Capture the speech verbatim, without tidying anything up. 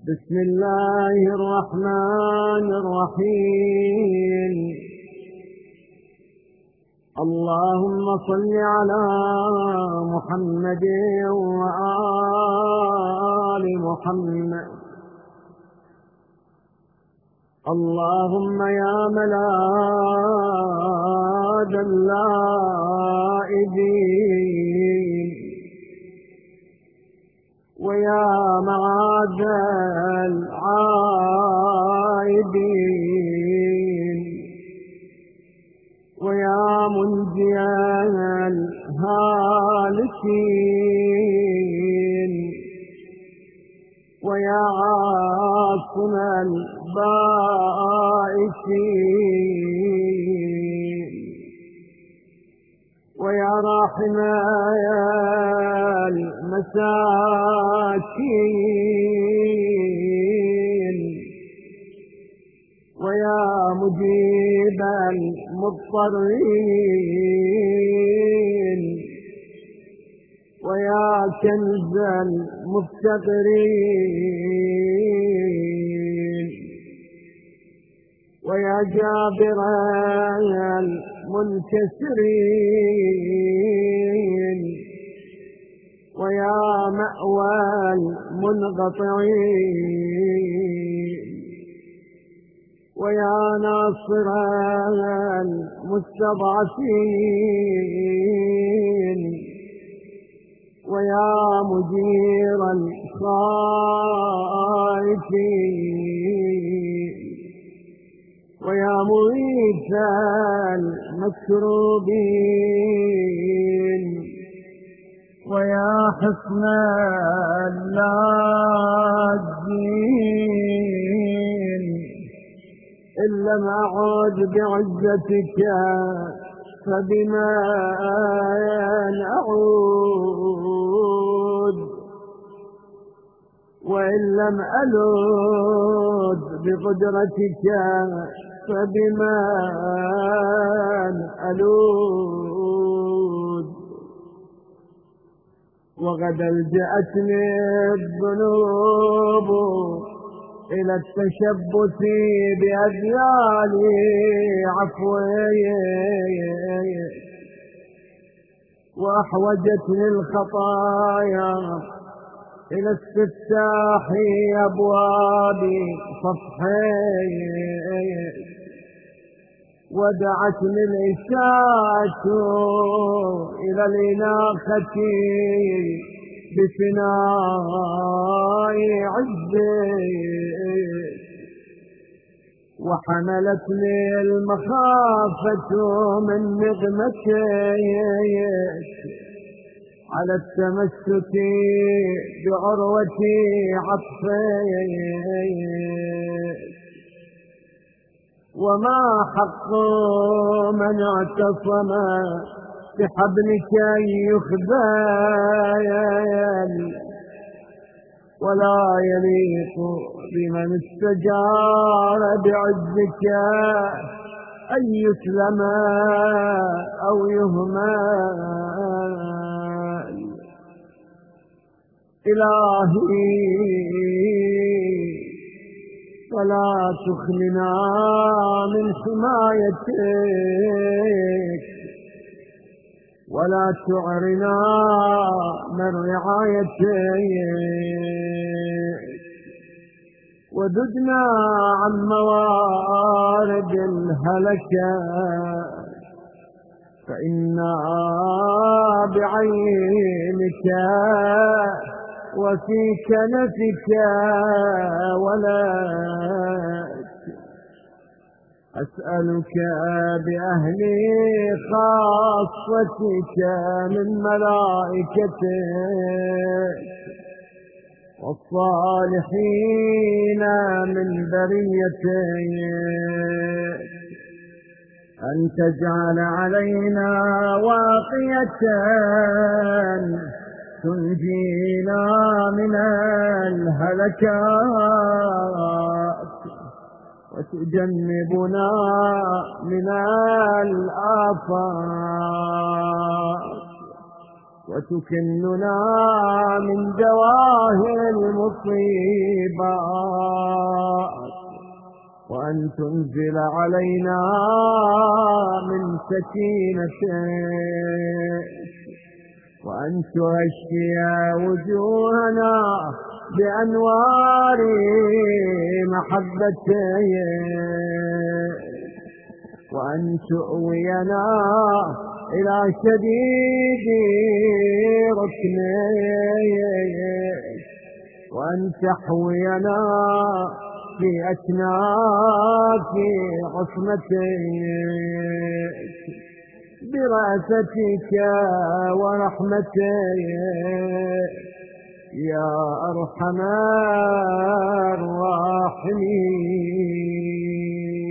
بسم الله الرحمن الرحيم. اللهم صل على محمد وآل محمد. اللهم يا ملاذ اللائذين ويا معاذ العائدين ويا منجي الهالكين ويا عاصم البائسين ويا راحم المساكين ويا مجيب المضطرين ويا كنز المفتقرين ويا جابر المنكسرين ويا مأوى المنقطعين ويا ناصر المستضعفين ويا مجير الخائفين ويا مغيث المكروبين ويا حصن اللاجين إن لم أعود بعزتك فبما أعود وإن لم ألود بقدرتك فبما ألود وقد ألجأتني الذنوب إلى التشبث بأذيال عفوي وأحوجتني الخطايا إلى استفتاح أبواب صفحي ودعتني الإشاعة إلى الإناقة بفناء عزي وحملتني المخافة من نغمتك على التمسك بعروة عطفك وما حق من اعتصم بحبلك أن يخذل ولا يليق بمن استجار بعزك أن يسلم أو يهمل. إلهي فلا تخلنا من حمايتك ولا تعرنا من رعايتك وددنا عن موارد الهلكة فإنا بعينك وفي كنفك ولك أسألك بأهل خاصتك من ملائكتك والصالحين من بريتك أن تجعل علينا واقية تنجينا من الهلكات وتجنبنا من الآفات وتكننا من دواهي المصيبات وأن تنزل علينا من سكينتك، وأن تغشي وجوهنا بأنوار محبتك، وأن تؤوينا إلى شديد ركنك، وأن تحوينا في أكناف عصمتك برأفتك ورحمتك يا أرحم الراحمين.